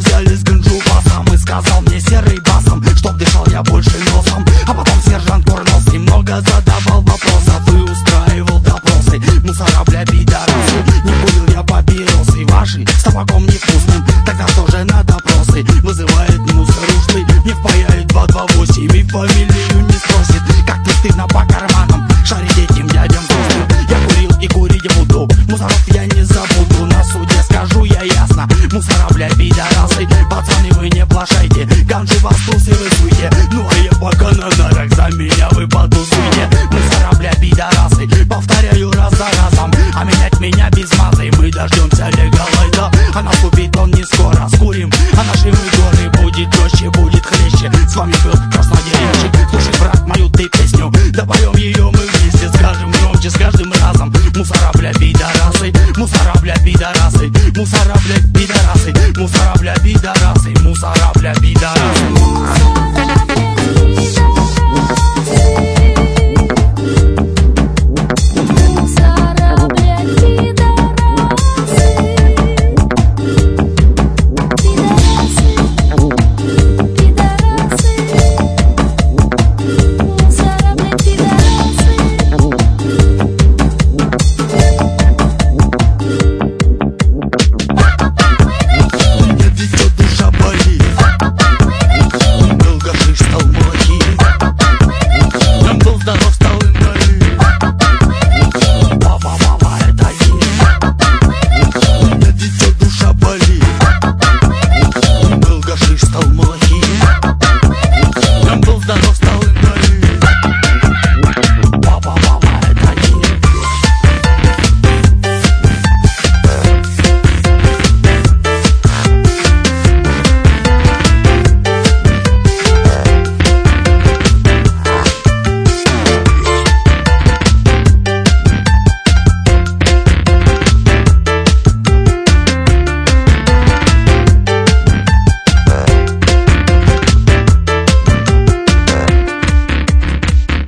смеялись ганджубасом и сказал мне серый басом, чтоб дышал я больше носом. А потом сержант курносый много задавал вопросов и устраивал допросы. Мусора, бля, пидорасы, не курил я папиросы ваши с табаком невкусным, тогда тоже на допросы. Вызывает мусор ушлый, не впаяет 228 и фамилию не спросит. Как ты стыдно по карманам шарить этим дядям взрослым. Я курил и курить буду, мусоров я не забуду. На суде скажу я ясно: мусора, бля, пидорасы, пацаны, вы не плашайте.